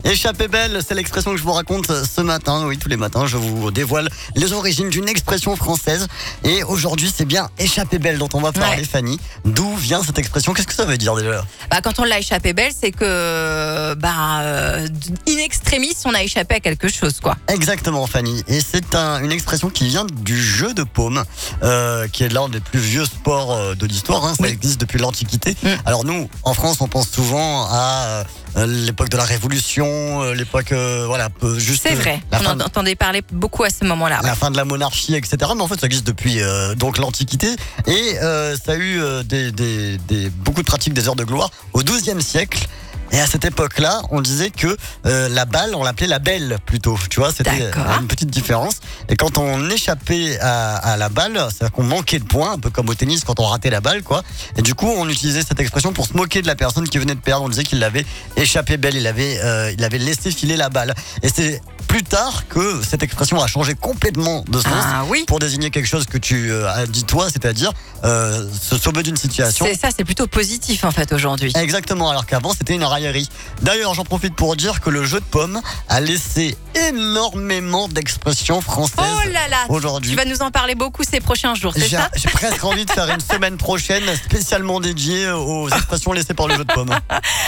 Échappée belle, c'est l'expression que je vous raconte ce matin. Oui, tous les matins, je vous dévoile les origines d'une expression française. Et aujourd'hui, c'est bien échappée belle dont on va parler, Fanny. D'où vient cette expression? Qu'est-ce que ça veut dire déjà? Quand on l'a échappé belle, c'est que in extremis, on a échappé à quelque chose, quoi. Exactement, Fanny. Et c'est une expression qui vient du jeu de paume, qui est l'un des plus vieux sports de l'histoire. Ça existe depuis l'Antiquité. Alors nous, en France, on pense souvent à l'époque de la Révolution, l'époque, juste. C'est vrai. On entendait parler beaucoup à ce moment-là. La fin de la monarchie, etc. Mais en fait, ça existe depuis donc l'Antiquité et ça a eu beaucoup de pratiques des heures de gloire au XIIe siècle. Et à cette époque-là, on disait que la balle, on l'appelait la belle plutôt. Tu vois, c'était une petite différence. Et quand on échappait à la balle, c'est-à-dire qu'on manquait de points, un peu comme au tennis quand on ratait la balle, quoi. Et du coup, on utilisait cette expression pour se moquer de la personne qui venait de perdre. On disait qu'il l'avait échappé belle, il avait laissé filer la balle. Et c'est plus tard que cette expression a changé complètement de sens pour désigner quelque chose que tu as dit toi, c'est-à-dire se sauver d'une situation. C'est ça, c'est plutôt positif en fait aujourd'hui. Exactement, alors qu'avant c'était une raillerie. D'ailleurs, j'en profite pour dire que le jeu de pommes a laissé énormément d'expressions françaises aujourd'hui. Tu vas nous en parler beaucoup ces prochains jours, c'est ça? J'ai presque envie de faire une semaine prochaine spécialement dédiée aux expressions laissées par le jeu de pommes.